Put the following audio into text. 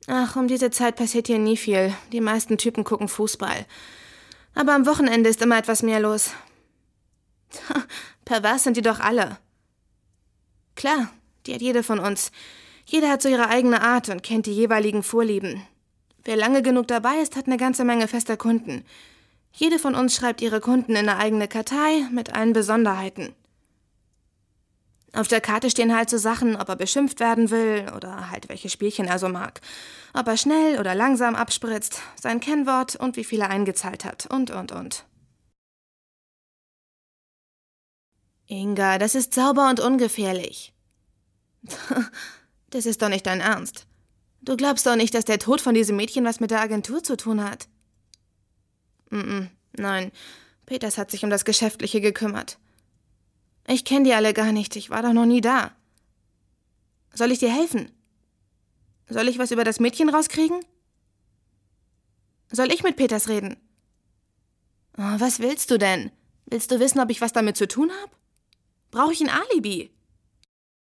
Ach, um diese Zeit passiert hier nie viel. Die meisten Typen gucken Fußball. Aber am Wochenende ist immer etwas mehr los. Pervers sind die doch alle. Klar, die hat jede von uns. Jeder hat so ihre eigene Art und kennt die jeweiligen Vorlieben. Wer lange genug dabei ist, hat eine ganze Menge fester Kunden. Jede von uns schreibt ihre Kunden in eine eigene Kartei mit allen Besonderheiten. Auf der Karte stehen halt so Sachen, ob er beschimpft werden will oder halt welche Spielchen er so mag. Ob er schnell oder langsam abspritzt, sein Kennwort und wie viel er eingezahlt hat und. Inga, das ist sauber und ungefährlich. Das ist doch nicht dein Ernst. Du glaubst doch nicht, dass der Tod von diesem Mädchen was mit der Agentur zu tun hat? Nein, Peters hat sich um das Geschäftliche gekümmert. Ich kenne die alle gar nicht, ich war doch noch nie da. Soll ich dir helfen? Soll ich was über das Mädchen rauskriegen? Soll ich mit Peters reden? Oh, was willst du denn? Willst du wissen, ob ich was damit zu tun habe? Brauche ich ein Alibi?